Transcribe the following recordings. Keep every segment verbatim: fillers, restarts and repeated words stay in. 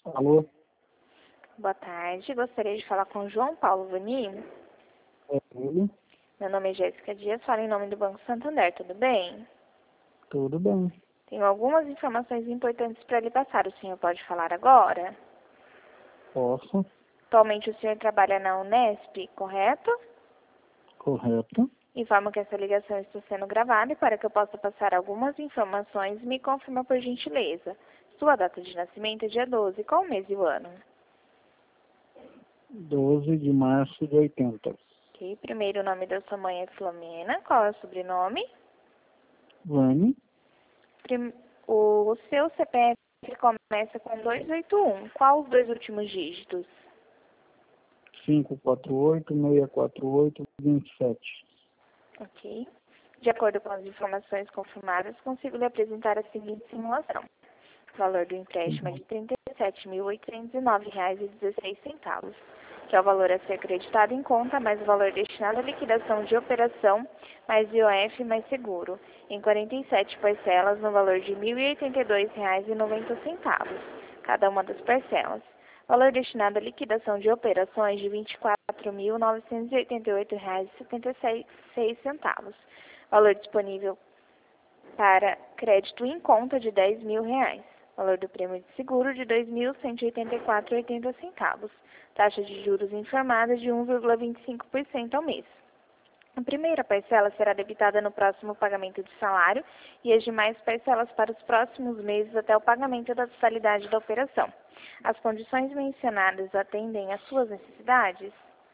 Alô? Boa tarde, gostaria de falar com João Paulo Vanim. É ele? Meu nome é Jéssica Dias, falo em nome do Banco Santander, tudo bem? Tudo bem. Tenho algumas informações importantes para lhe passar, o senhor pode falar agora? Posso? Atualmente o senhor trabalha na Unesp, correto? Correto. Informo que essa ligação está sendo gravada e para que eu possa passar algumas informações, me confirma por gentileza. Sua data de nascimento é dia doze, qual o mês e o ano? doze de março de oitenta. Ok, primeiro o nome da sua mãe é Filomena, qual é o sobrenome? Vani, Prim- O seu C P F começa com dois oito um. Qual os dois últimos dígitos? cinco quatro oito, seis quatro oito, vinte e sete. Ok. De acordo com as informações confirmadas, consigo lhe apresentar a seguinte simulação. O valor do empréstimo é de trinta e sete mil oitocentos e nove reais e dezesseis centavos, que é o valor a ser acreditado em conta, mais o valor destinado à liquidação de operação, mais I O F mais seguro, em quarenta e sete parcelas no valor de mil e oitenta e dois reais e noventa centavos, cada uma das parcelas. Valor destinado à liquidação de operações de vinte e quatro mil novecentos e oitenta e oito reais e setenta e seis centavos. Valor disponível para crédito em conta de dez mil reais. Valor do prêmio de seguro de dois mil cento e oitenta e quatro reais e oitenta centavos. Taxa de juros informada de um vírgula vinte e cinco por cento ao mês. A primeira parcela será debitada no próximo pagamento do salário e as demais parcelas para os próximos meses até o pagamento da totalidade da operação. As condições mencionadas atendem às suas necessidades?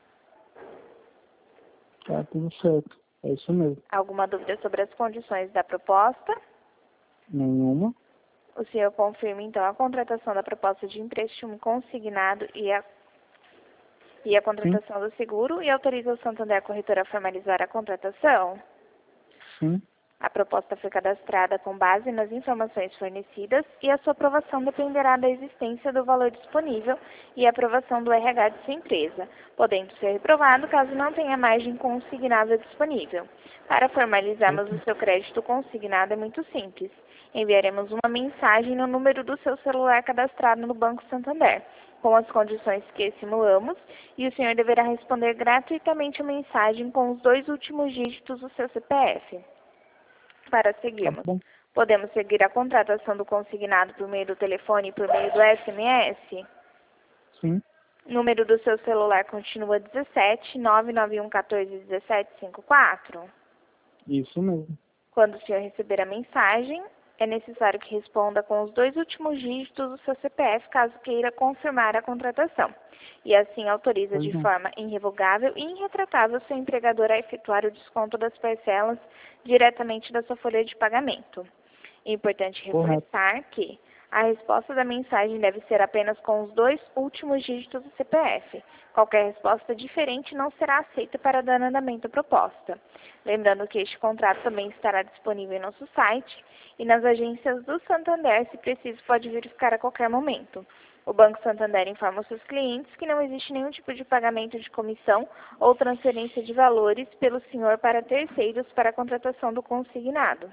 Tá tudo certo. É isso mesmo. Alguma dúvida sobre as condições da proposta? Nenhuma? O senhor confirma, então, a contratação da proposta de empréstimo consignado e a, e a contratação do seguro e autoriza o Santander Corretora a formalizar a contratação? Sim. A proposta foi cadastrada com base nas informações fornecidas e a sua aprovação dependerá da existência do valor disponível e a aprovação do R H de sua empresa, podendo ser reprovado caso não tenha margem consignável disponível. Para formalizarmos o seu crédito consignado é muito simples. Enviaremos uma mensagem no número do seu celular cadastrado no Banco Santander, com as condições que simulamos, e o senhor deverá responder gratuitamente a mensagem com os dois últimos dígitos do seu C P F. Para Tá seguirmos, bom. podemos seguir a contratação do consignado por meio do telefone e por meio do S M S? Sim. Número do seu celular continua dezessete, nove nove um um quatro, um sete cinco quatro? Isso mesmo. Quando o senhor receber a mensagem, é necessário que responda com os dois últimos dígitos do seu C P F, caso queira confirmar a contratação. E assim autoriza Pois de não. forma irrevogável e irretratável seu empregador a efetuar o desconto das parcelas diretamente da sua folha de pagamento. É importante Correto. reforçar que a resposta da mensagem deve ser apenas com os dois últimos dígitos do C P F. Qualquer resposta diferente não será aceita para dar andamento à proposta. Lembrando que este contrato também estará disponível em nosso site e nas agências do Santander, se preciso, pode verificar a qualquer momento. O Banco Santander informa os seus clientes que não existe nenhum tipo de pagamento de comissão ou transferência de valores pelo senhor para terceiros para a contratação do consignado.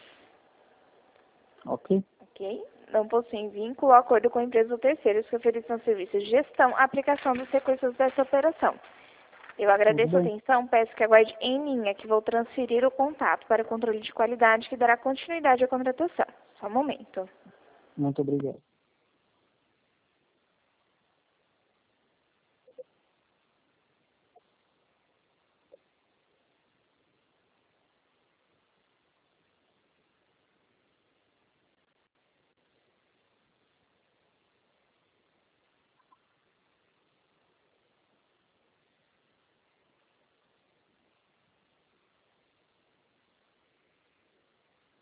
Ok? Ok? Não possuem vínculo ou acordo com empresas ou terceiros que ofereçam serviços de gestão, aplicação dos recursos dessa operação. Eu agradeço Tudo a bem. atenção, peço que aguarde em linha que vou transferir o contato para controle de qualidade que dará continuidade à contratação. Só um momento. Muito obrigado.